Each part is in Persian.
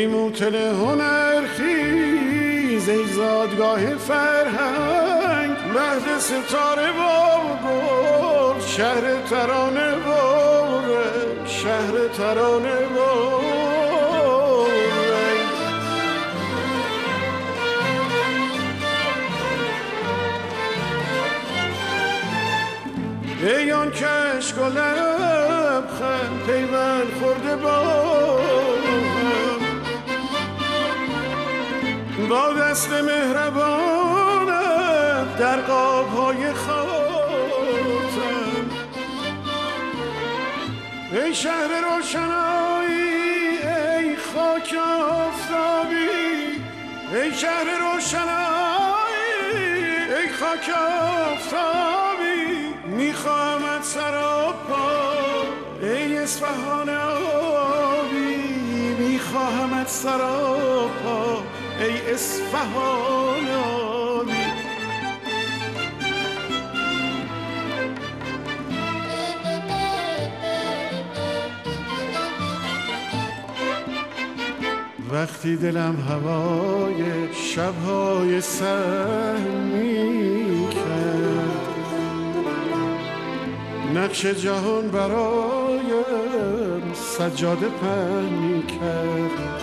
ای موتل هنر خیز، ای زادگاه فرهنگ، مهد ستاره و گل، شهر ترانه و رنگ، شهر ترانه و رنگ. ای آن کشک و لبخند پیوند خورده با دست مهربانت در قاب‌های خاتم. ای شهر روشنایی، ای خاک آفتابی، ای شهر روشنایی، ای خاک آفتابی، میخواهمت سراپا ای اصفهان آبی، میخواهمت سراپا ای اصفهان آبی. وقتی دلم هوای شبهای سهمی کرد، نقش جهان برایم سجاده پهن کرد.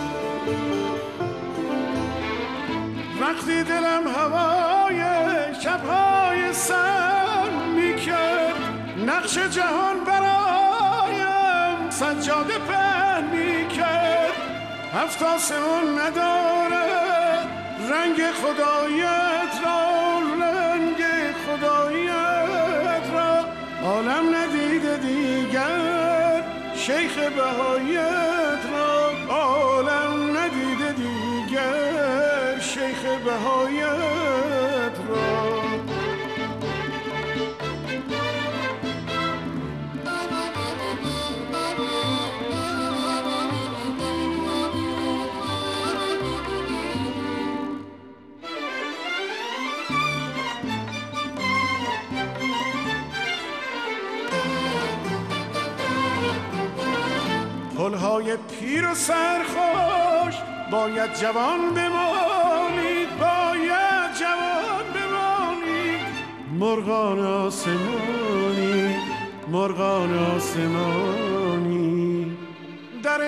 وقتی دلم هوای شبهای سهمی کرد، نقش جهان برایم سجاده پهن کرد. هفت آسمان نداره رنگ خدایت را، رنگ خدایت را عالم ندیده دیگر، شیخ بهایت را عالم ندیده دیگر، شیخ بهایت را. پلهای پیر و سرخوش باید جوان بمانید، باید جوان بمانید. مرغان آسمانی، مرغان آسمانی در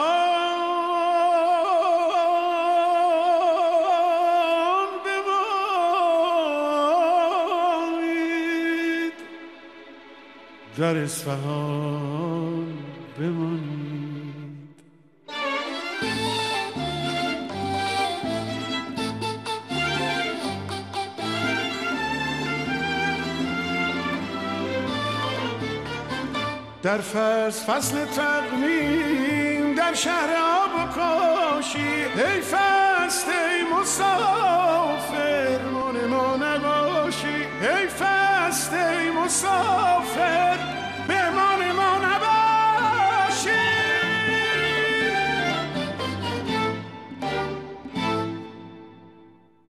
اصفهان بمانید، در اصفهان بمانید. در فصل تقویم در شهر آب و کاشی، ای فصل ای مسافر من ما نباشی، ای فصل